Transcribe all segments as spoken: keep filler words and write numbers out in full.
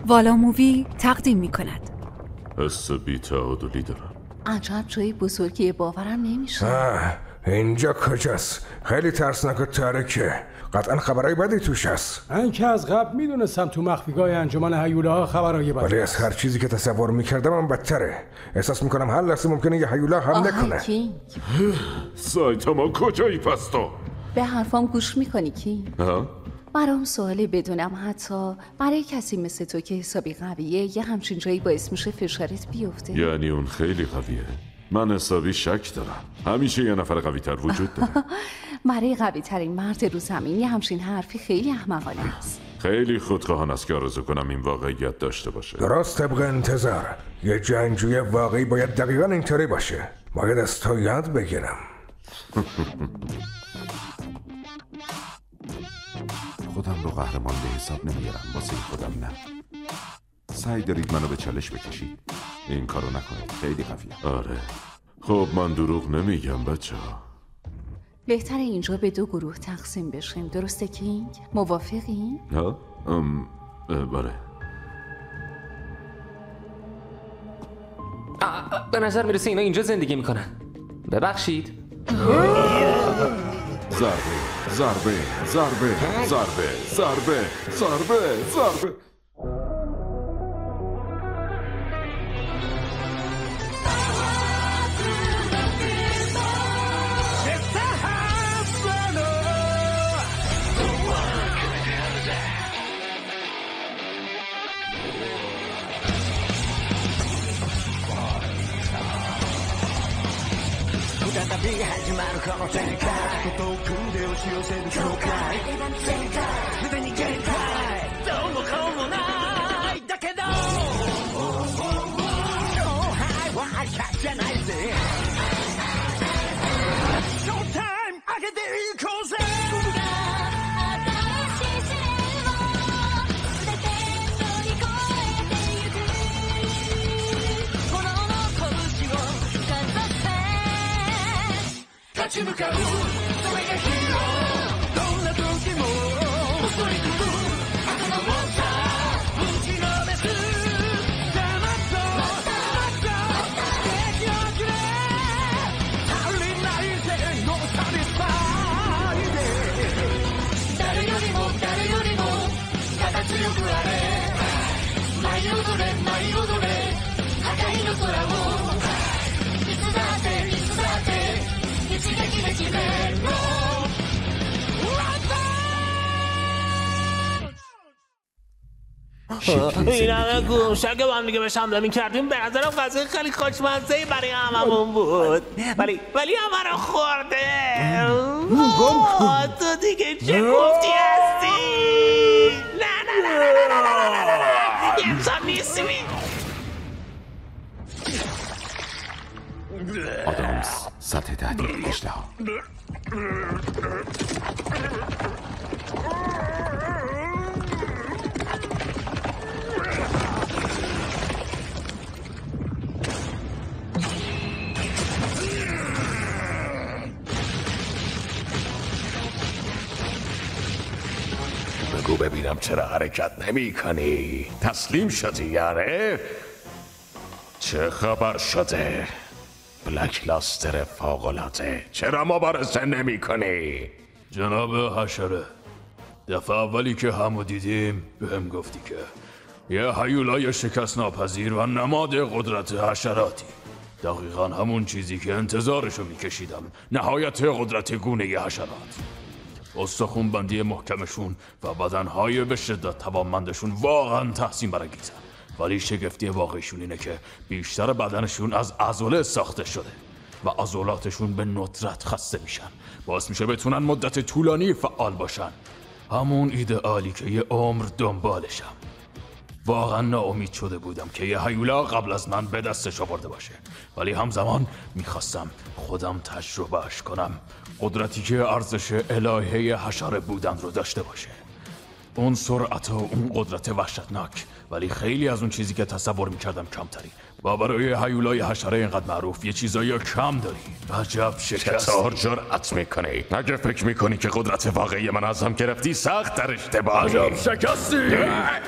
والا مووی تقدیم می کند. حس بی‌تعادلی دارم. عجب جای بزرگی، باورم نمیشه. آه اینجا کجاست؟ خیلی ترسناک و تاریکه. قطعا خبرهای بدی توش هست. من که از قبل میدونستم تو مخفیگاه انجمن هیولاها خبرهای بدی. ولی از هر چیزی که تصور میکردم هم بدتره. احساس میکنم هر لحظه ممکنه یه هیولا حمله کنه. کینگ، سایتاما کجایی پس تو؟ به حرفام گوش میکنی کینگ؟ ها؟ برام سوالی بدونم حتی برای کسی مثل تو که حسابی قویه یه همچین جایی باعث میشه فشارت بیفته. یعنی اون خیلی قویه. من حسابی شک دارم. همیشه یه نفر قوی تر وجود داره. برای قوی ترین مرد رو زمین یه همچین حرفی خیلی احمقانه است. خیلی خودخواهان است که آرزو کنم این واقعیت داشته باشه. درست طبق انتظار. یه جنگجوی واقعی باید دقیقا اینطوری باشه. باید از تو یاد بگیرم. خودم رو قهرمان به حساب نمیارم، واسه خودم نه. سعی دارید منو به چالش بکشید. این کارو نکنید، خیلی قویه. آره. خب من دروغ نمیگم بچه ها. بهتره اینجا به دو گروه تقسیم بشیم، درسته کینگ؟ موافقی؟ ها؟ ام... بله. به نظر میرسه اینا اینجا زندگی میکنن. ببخشید. ضربه ضربه ضربه ضربه ضربه ضربه ضربه. این همه گوشه که با هم دیگه بهش حمله میکردیم به نظرم غذای خیلی خوشمزه‌ای برای هممون بود، ولی ولی همه رو خورده. آه تو دیگه چه گفتی هستی؟ نه نه نه نه نه نه نه نه یه انسان نیستی. آدامز سطح تهدید اشتها. بگو ببینم چرا حرکت نمی کنی؟ تسلیم شدی یاره؟ چه خبر شده؟ بلک لاستر فوق‌العاده، چرا مبارزه نمی کنی؟ جناب حشره، دفعه اولی که همو دیدیم بهم گفتی که یه هیولای شکست ناپذیر و نماد قدرت حشراتی. دقیقا همون چیزی که انتظارشو میکشیدم، نهایت قدرت گونه حشرات. استخون بندی محکمشون و بدنهای به شدت توانمندشون واقعا تحسین برانگیزن، ولی شگفتی واقعیشون اینه که بیشتر بدنشون از عضله ساخته شده و عضلاتشون به ندرت خسته میشن، باعث میشه بتونن مدت طولانی فعال باشن. همون ایدئالی که یه عمر دنبالشم. واقعا ناامید شده بودم که یه هیولا قبل از من به دستش آورده باشه، ولی همزمان میخواستم خودم تجربهش کنم، قدرتی که ارزش الهه حشره بودن رو داشته باشه. اون سرعت و اون قدرت وحشتناک، ولی خیلی از اون چیزی که تصور میکردم کمتری. و برای هیولای حشره اینقدر معروف یه چیزایی کم داری. عجب شکستی. چطور جرأت میکنی؟ اگه فکر میکنی که قدرت واقعی من ازم گرفتی، سخت در اشتباهی. عجب شکستی.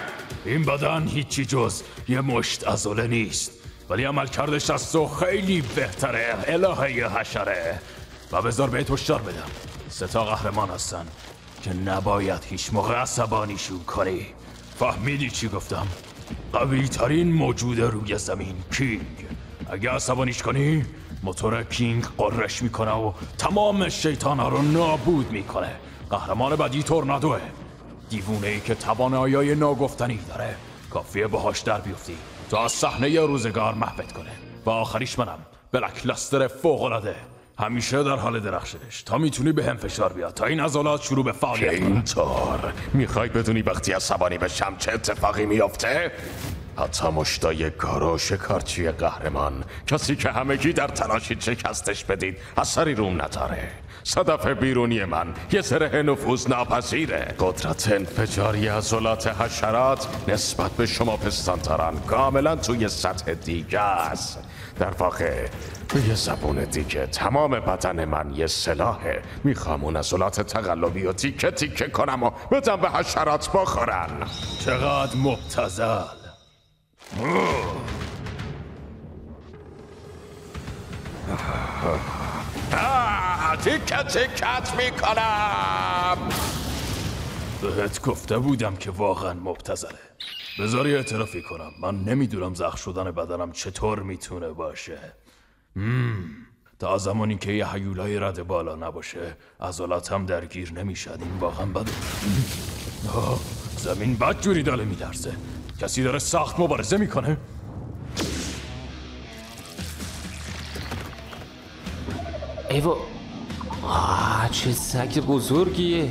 این بدن هیچی جز یه مشت عضله نیست، ولی عمل کردش از تو خیلی بهتره الهه حشره. و بذار بهت هشدار بدم، سه تا قهرمان هستن که نباید هیچ موقع عصبانیشون کنی. فهمیدی چی گفتم؟ قوی ترین موجود روی زمین، کینگ. اگه عصبانیش کنی موتور کینگ قررش میکنه و تمام شیطان ها رو نابود میکنه. قهرمان بعدی تورنادوه، دیوونه ای که توانایی ناگفتنی داره. کافیه باهاش در بیفتی تا از صحنه روزگار محوت کنه. و آخریش منم، بلک لستر فوق‌العاده، همیشه در حال درخشش تا میتونی به هم فشار بیاد تا این عضلات شروع به فعالیت کنن. اینطور میخوای بدونی وقتی عصبانی بشم چه اتفاقی میافته؟ حتی مشتای کارو شکارچی قهرمان، کسی که همگی در تلاشید شکستش بدید، اثری روم نداره. صدف بیرونی من یه زره نفوذ ناپذیره. قدرت انفجاری عضلات حشرات نسبت به شما پستانتران کاملا توی سطح دیگه است. در واقع به یه زبون دیگه تمام بدن من یه سلاحه. میخوام اون عضلات تقلبی و تیکه تیکه کنم و بدم به حشرات بخورن. چقدر مبتذل. تیکه تیکت میکنم. بهت گفته بودم که واقعا مبتذله. بذاری اعترافی کنم، من نمیدونم زخم شدن بدنم چطور میتونه باشه. مم. تا زمانی که یه هیولای رد بالا نباشه عضلاتم درگیر نمیشد. این واقعا بده. زمین بد جوری داره میلرزه. کسی داره سخت مبارزه میکنه. ایوا، آه چه سگ بزرگیه.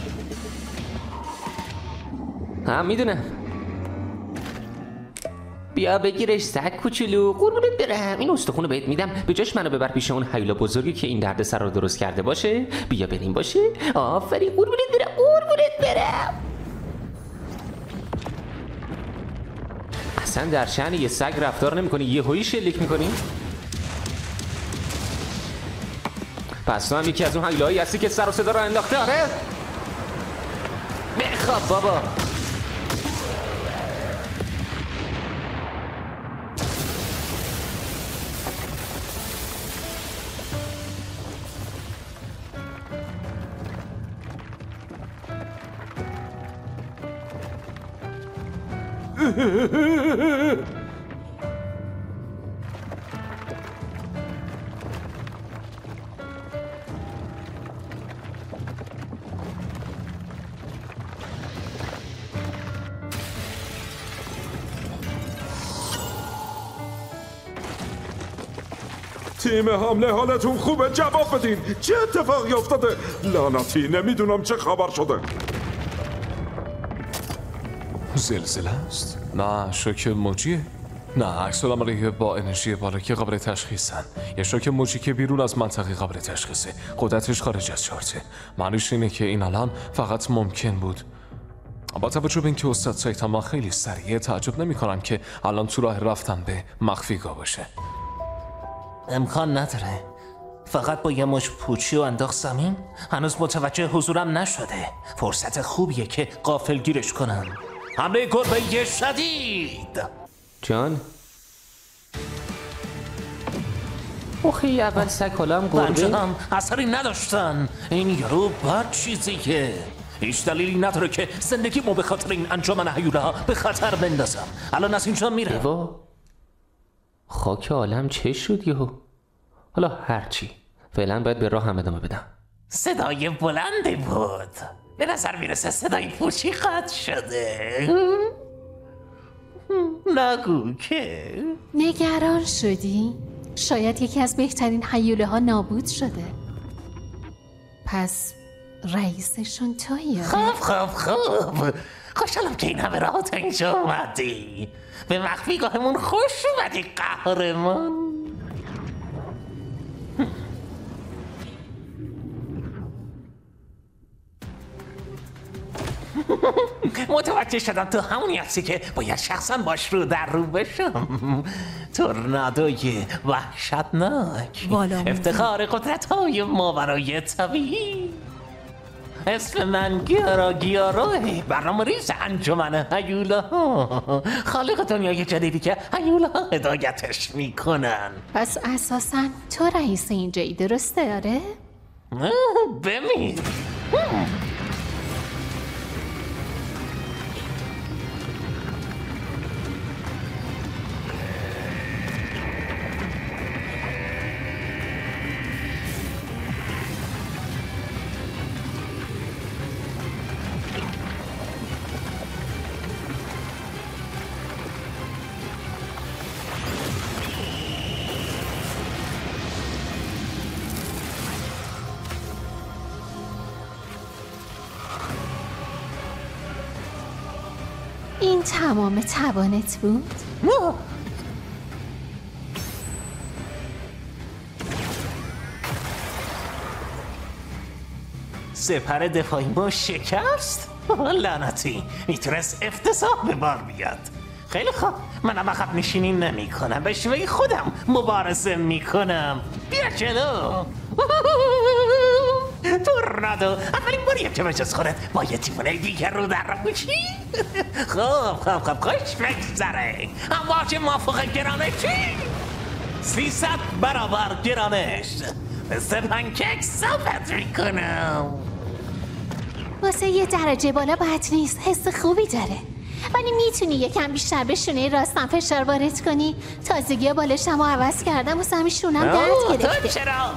هم میدونم. بیا بگیرش سگ کوچولو، قربونت برم. این استخونو بهت میدم، به جاش منو ببر پیش اون هیولا بزرگی که این درد سر رو درست کرده باشه. بیا بریم باشه. آفرین، قربونت برم، قربونت برم. اصلا در شأن یه سگ رفتار نمی‌کنی، یهویی شلیک می‌کنی؟ پس تو هم یکی از اون هیولاهایی هستی که سر و صدا رو انداخته. آره بخواب بابا. تیم حمله حالتون خوبه؟ جواب بدین. چه اتفاقی افتاده؟ لعنتی نمیدونم چه خبر شده. زلزله است؟ نه، شوک موجیه. نه، عکس العمل با انرژی بالا که قابل تشخیصن. یه شوک موجی که بیرون از منطقه قابل تشخیصه، قدرتش خارج از چارته. معنیش اینه که این الان فقط ممکن بود. با توجه به اینکه استاد سایتاما خیلی سریعه، تعجب نمی کنم که الان تو راه رفتن به مخفیگاه باشه. امکان نداره. فقط با یه مش پوچی و انداخت زمین. هنوز متوجه حضورم نشده. فرصت خوبیه که غافلگیرش کنم. حمله گربه شدید. جان اوخی اول سگ حالم گربه هم اثری نداشتن. این یارو بد چیزیه. هیچ دلیلی نداره که زندگیمو به خاطر این انجمن هیولا به خطر بندازم. الان از اینجا میرم. ایوا خاک عالم چه شد یهو؟ حالا هرچی، فعلا باید به راه هم ادامه بدم. صدای بلندی بود. به نظر میرسه صدای پوچی قطع شده. نگو که نگران شدی؟ شاید یکی از بهترین هیوله ها نابود شده. پس رئیسشون تویی؟ خوب خوب خوب. خوشحالم که این همه راه تا اینجا اومدی. به مخفیگاهمون خوش اومدی قهرمان. متوجه شدم تو همونی هستی که باید شخصا باش رو در رو بشم. تورنادوی وحشتناک، افتخار قدرت های ماورای طبیعی. اسم من گیارا گیاروه، برنامه ریز انجمن هیولاها، خالق دنیای جدیدی که هیولاها هدایتش میکنن. پس اساساً تو رئیس اینجایی، درسته آره؟ بمیر. این تمام توانت بود؟ سپر دفاعی ما شکست؟ لعنتی، میتونست افتضاح به بار بیاد. خیلی خوب، منم عقب نشینی نمی کنم، به شیوه خودم مبارزه می کنم. بیا جلو. تورنادو، اولین باریه که به جز خودت با یه تیمونه دیگر رو در رو بشی؟ خوب خوب خوب خوش بگذره. امواج موافق گرانشی سیصد برابر گرانش مثل پنکیک صافت میکنم. واسه یه درجه بالا بد نیست، حس خوبی داره، ولی میتونی یکم بیشتر به شونه راستم فشار وارد کنی. تازگی بالشم رو عوض کردم و سمی شونم درد گرفته. تو چرا؟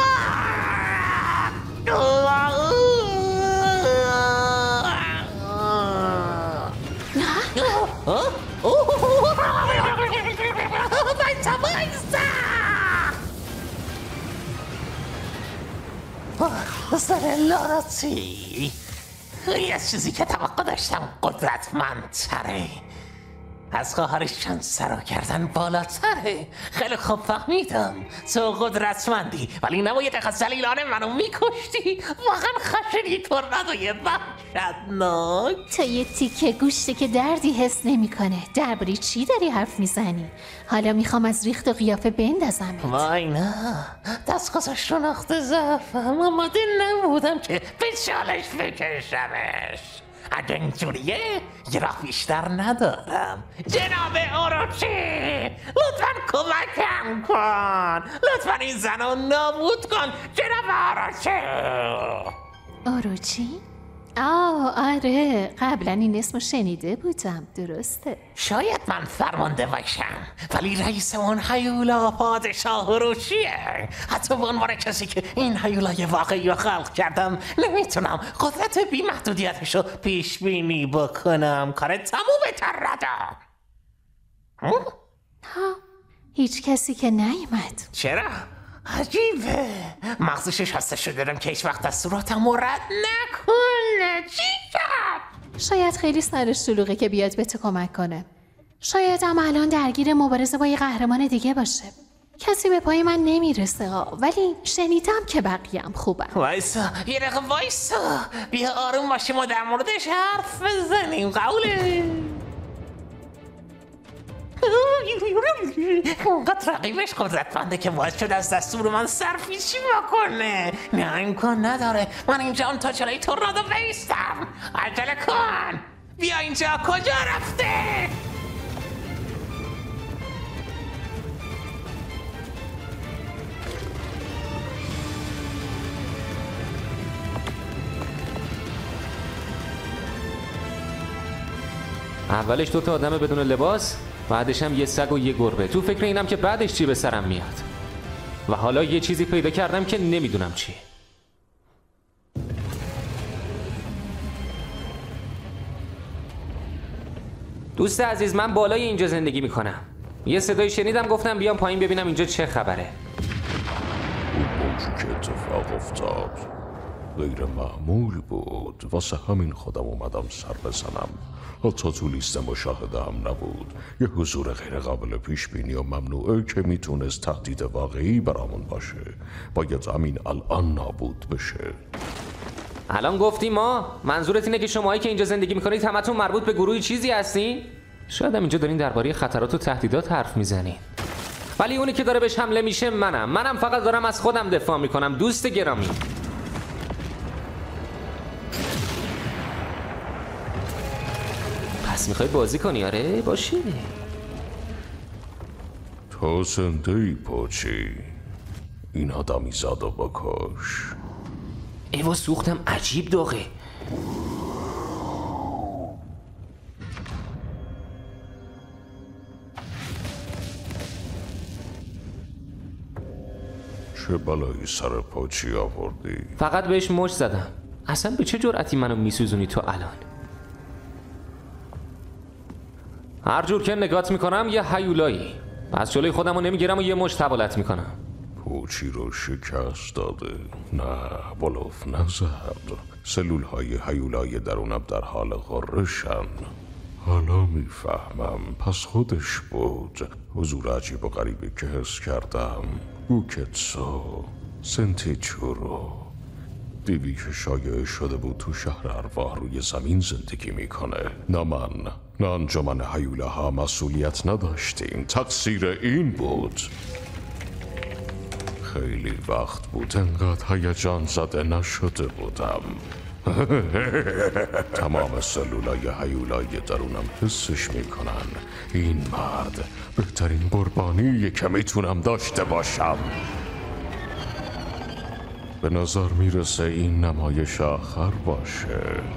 سر لعنتی، یه چیزی که توقع داشتم قدرتمندتره. از خواهرشان سرا کردن بالاتره. خیلی خوب فهمیدم تو قدرتمندی، ولی نباید خزلیلانه منو میکشتی. واقعا خشنی تورنادوی وحشتناک. تو یه تیکه گوشته که دردی حس نمی کنه. درباره چی داری حرف میزنی؟ حالا میخوام از ریخت و قیافه بندازمت. وای نه، دست گذاشت رو نقطه ضعفم، آماده نبودم که به چالش بکشمش. اگه اینجوریه یه راه بیشتر ندارم. جناب اوروچی، لطفاً کمکم کن. لطفاً این زن رو نابود کن جناب اوروچی. اوروچی؟ آه آره، قبلا این اسمو شنیده بودم، درسته. شاید من فرمانده باشم، ولی رئیس اون هیولا پادشاه اوروچیه. حتی به عنوان کسی که این هیولای واقعی رو خلق کردم نمیتونم قدرت بی محدودیتش رو پیش بینی بکنم. کار تمومه تردا. ها، هیچ کسی که نیومد. چرا؟ عجیبه، مغزش شسته شده دارم که هیچ وقت از صورتم رد نکنه. چی شد؟ شاید خیلی سرش شلوغه که بیاد به تو کمک کنه. شاید هم الان درگیر مبارزه با یه قهرمان دیگه باشه. کسی به پای من نمیرسه ها، ولی شنیدم که بقیه هم خوبم. وایسا یه دقیقه وایسا، بیا آروم باشیم و در موردش حرف بزنیم. قوله اونقدر رقیبش قدرتمنده که باعث شد از دستور من سرپیچی بکنه. نه امکان نداره، من اینجا اون تا جلوی تورنادو بیستم. عجله کن، بیا اینجا. کجا رفته؟ اولش دو تا آدم بدون لباس، بعدش هم یه سگ و یه گربه. تو فکر اینم که بعدش چی به سرم میاد. و حالا یه چیزی پیدا کردم که نمیدونم چی. دوست عزیز، من بالای اینجا زندگی میکنم. یه صدایی شنیدم، گفتم بیام پایین ببینم اینجا چه خبره. اون که اتفاق افتاد غیر معمول بود، واسه همین خودم اومدم سر بزنم. حتی تو لیست مشاهده هم نبود. یه حضور غیر قابل پیش بینی و ممنوعه که میتونست تهدید واقعی برامون باشه. باید همین الان نابود بشه. الان گفتی ما؟ منظورت اینه که شماهایی که اینجا زندگی میکنید همتون مربوط به گروهی چیزی هستین؟ شاید هم اینجا دارین درباره خطرات و تهدیدات حرف میزنین، ولی اونی که داره بهش حمله میشه منم. منم فقط دارم از خودم دفاع میکنم. دوست گرامی، پس میخوای بازی کنی؟ آره باشه. تو زنده ای پوچی. این آدمی زاد و بکش. ایوا سوختم عجیب داغه. چه بلایی سر پوچی آوردی؟ فقط بهش مچ زدم. اصلا به چه جرأتی منو میسوزونی تو الان؟ هر جور که نگات میکنم یه هیولایی. پس جلوی خودمو نمیگیرم و یه مچ تبالت میکنم. پوچی رو شکست داده. نه بلوف نزد. سلول های هیولای درونم در حال غرشن. حالا میفهمم. پس خودش بود. حضور عجیب و غریبی که حس کردم. بوکتسو سنتیچورو، دیوی که شایع شده بود تو شهر ارواح روی زمین زندگی میکنه. نه من نه انجمن هیولاها مسئولیت نداشتیم. تقصیر این بود. خیلی وقت بود انقدر هیجان زده نشده بودم. تمام سلولای هیولای درونم حسش میکنن. این مرد بهترین قربانیه که میتونم داشته باشم. به نظر میرسه این نمایش آخر باشه.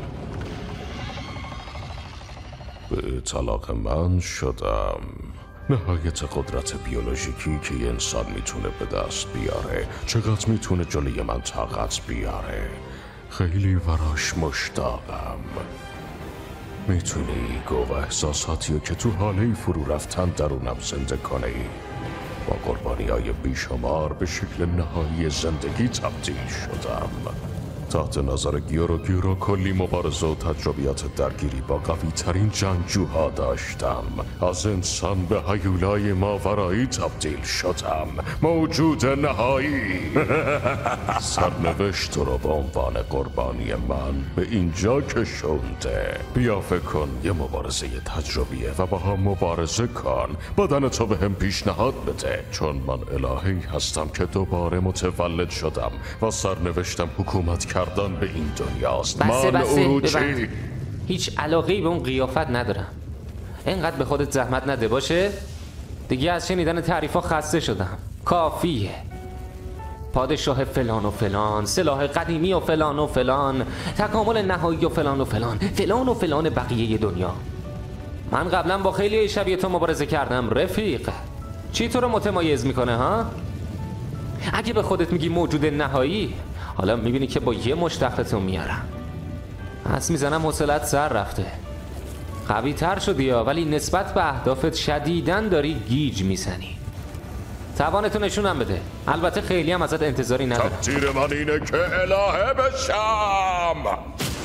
به طلاق من شدم. نهایت قدرت بیولوژیکی که یه انسان میتونه به دست بیاره. چقدر میتونه جلوی من طاقت بیاره. خیلی وراش مشتاقم. میتونی گوه احساساتیو که تو حاله فرو رفتن درونم زنده کنی. با قربانی های بیشمار به شکل نهایی زندگی تبدیل شدم. تحت نظر گیورو گیورو کلی مبارزه و تجربیات درگیری با قوی ترین جنگجوها داشتم. از انسان به هیولای ماورایی تبدیل شدم. موجود نهایی. سرنوشت رو به عنوان قربانی من به اینجا کشونده. بیا فکر کن یه مبارزه تجربیه و با هم مبارزه کن. بدن تو به هم پیشنهاد بده. چون من الهی هستم که دوباره متولد شدم و سرنوشتم حکومت کردن به این دنیاست. بسه من بسه اروچی. هیچ علاقه‌ای به اون قیافت ندارم. اینقدر به خودت زحمت نده باشه. دیگه از شنیدن تعریفا خسته شدم. کافیه. پادشاه فلان و فلان، سلاح قدیمی و فلان و فلان، تکامل نهایی و فلان و فلان، فلان و فلان بقیه دنیا. من قبلا با خیلی شبیه تو مبارزه کردم رفیق. چی تو رو متمایز میکنه ها؟ اگه به خودت میگی موجود نهایی، حالا میبینی که با یه مشتخلتون میارم. حس میزنم حوصلت سر رفته. قوی تر شدی ها، ولی نسبت به اهدافت شدیداً داری گیج میزنی. توانتو نشونم بده. البته خیلی هم ازت انتظاری ندارم. تقدیر من اینه که الهه بشم.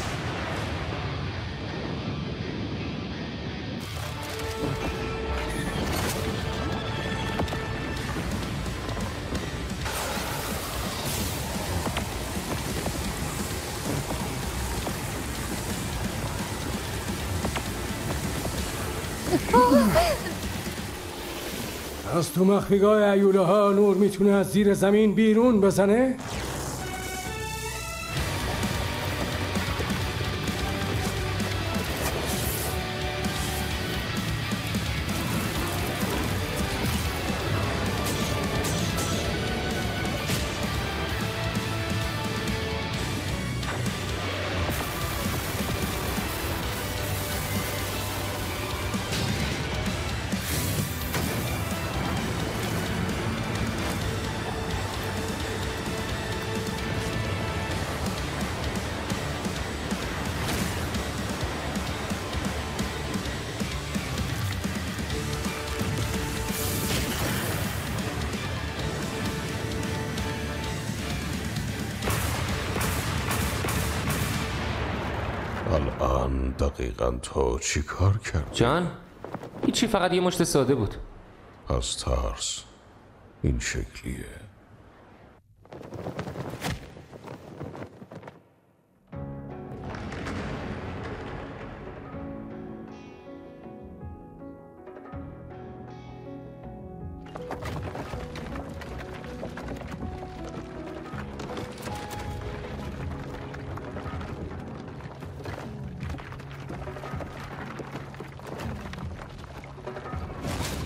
از تو مخفیگاه هیوله ها نور میتونه از زیر زمین بیرون بزنه؟ الان دقیقاً تو چی کار کردی؟ جان؟ هیچی، فقط یه مشت ساده بود. از ترس این شکلیه.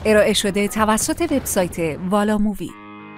ارائه شده توسط وبسایت والا مووی.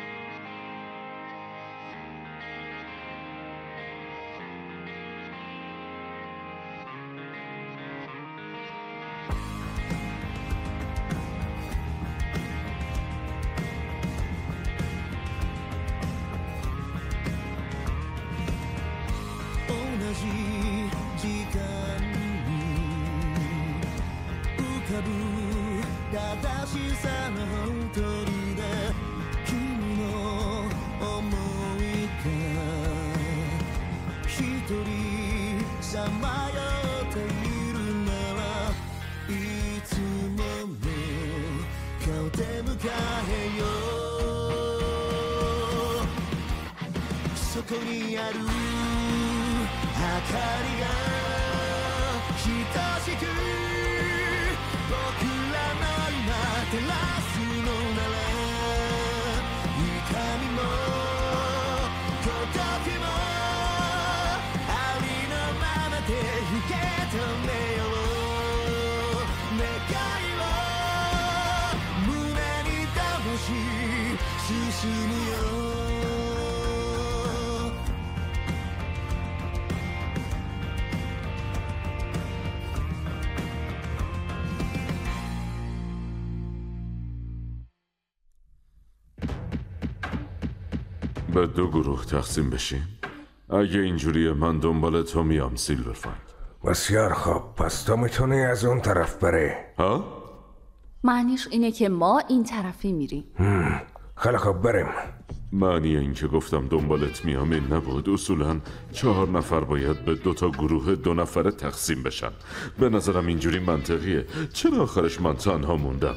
به دو گروه تقسیم بشیم. اگه اینجوریه من دنبال تو میام سیلورفاینگ. بسیار خوب، پس تو میتونی از اون طرف بری. ها؟ معنیش اینه که ما این طرفی میریم. خیلی خوب بریم. معنی این که گفتم دنبالت میام این نبود. اصولا چهار نفر باید به دو تا گروه دو نفره تقسیم بشن. به نظرم اینجوری منطقیه. چرا آخرش من تنها موندم؟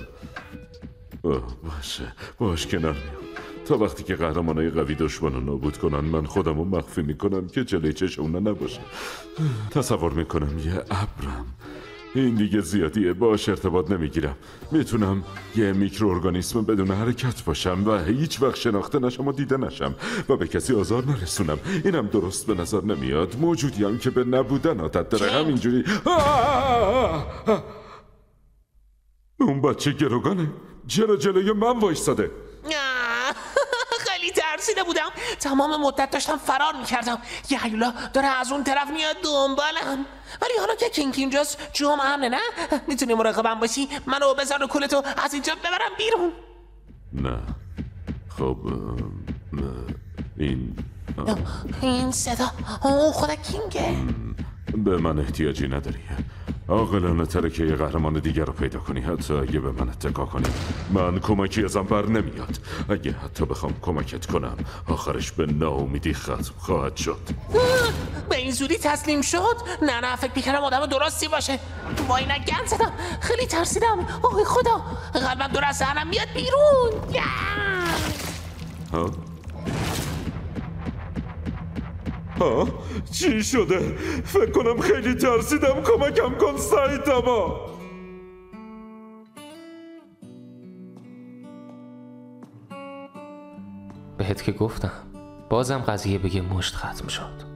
باشه باش کنار میام. تا وقتی که قهرمانای قوی دشمن رو نابود کنن من خودم رو مخفی میکنم که جلوی چشمونه نباشه. تصور میکنم یه ابرم. این دیگه زیادیه، باش ارتباط نمیگیرم. میتونم یه میکروارگانیسم بدون حرکت باشم و هیچ وقت شناخته نشم و دیده نشم و به کسی آزار نرسونم. اینم درست به نظر نمیاد. موجودیم که به نبودن عادت داره. همینجوری اون بچه گروگانه. چرا جلوی من وایستاده؟ خیلی ترسیده بودم. تمام مدت داشتم فرار میکردم. یه هیولا داره از اون طرف میاد دنبالم. ولی حالا که کینگ اینجاست جوم امنه نه؟ میتونی مراقبم باشی؟ منو بزن و کلتو از اینجا ببرم بیرون. نه خب این این صدا اوه خدا کینگه. به من احتیاجی نداری. عاقلانه تره که یه قهرمان دیگر رو پیدا کنی، حتی اگه به من اتکا کنی. من کمکی ازم بر نمیاد. اگه حتی بخوام کمکت کنم آخرش به ناامیدی ختم خواهد شد. به این زودی تسلیم شد؟ نه نه فکر میکردم آدم درستی باشه. وای نه گند زدم. خیلی ترسیدم. اوه خدا قلبم دور از ذهنم میاد بیرون. ها؟ ها؟ چی شده؟ فکر کنم خیلی ترسیدم. کمکم کن سایتاما. بهت که گفتم بازم قضیه بگه مشت ختم شد.